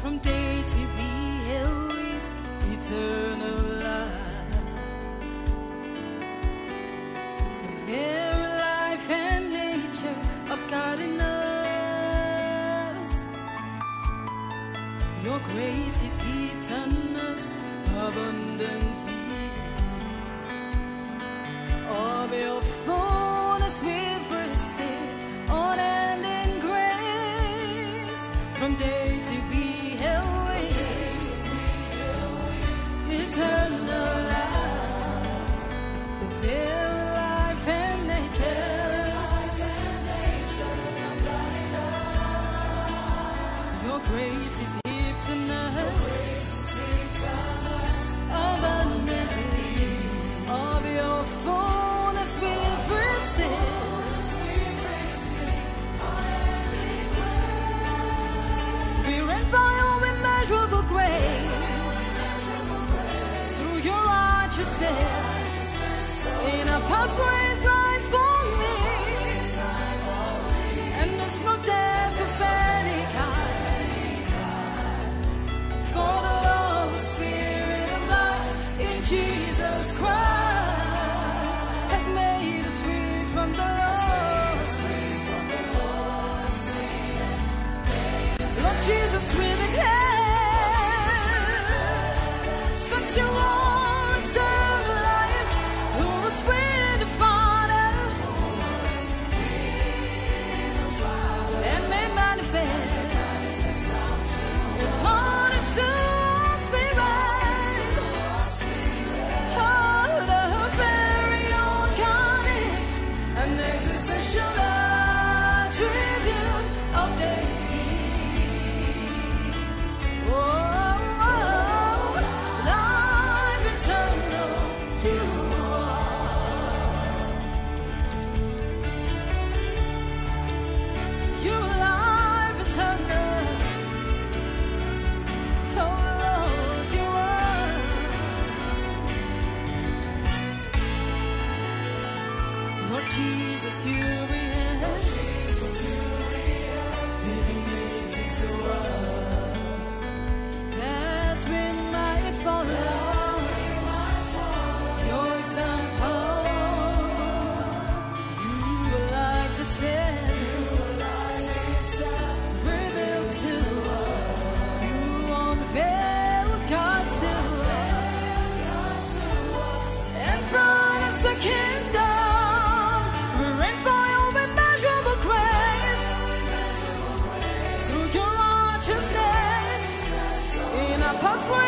from day to be hailed with eternal life. The very life and nature of God in us. Your grace is heaped on us abundantly. Of your fullness we've received on and in grace from day to be held with eternal life. The very life and nature of God in us. Your grace is heaped in us abundantly. Of your fullness we've received. We read by your immeasurable grace through your righteousness in a pathway's life only, and there's no death of any kind. For the love, Spirit of life in Jesus Christ has made us free from the law. Lord Jesus, we declare that you are eternal life, who was with the Father and made manifest upon it to us we ride. Oh, the very organic and existential attribute of deity. Oh, life eternal you are. You are life eternal. Oh Lord, you are. Lord Jesus, you realize living it to us, that we might follow your example. You are life itself, revealed to us. You unveiled God to us, and brought us the kingdom. We're reign by your immeasurable grace through your righteousness in a pathway